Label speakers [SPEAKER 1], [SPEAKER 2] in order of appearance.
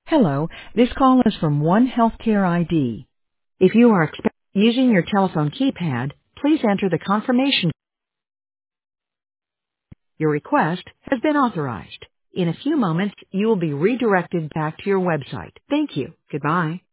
[SPEAKER 1] Hello, this call is from One Healthcare ID. If you are using your telephone keypad, please enter the confirmation. Your request has been authorized. In a few moments, you will be redirected back to your website. Thank you. Goodbye.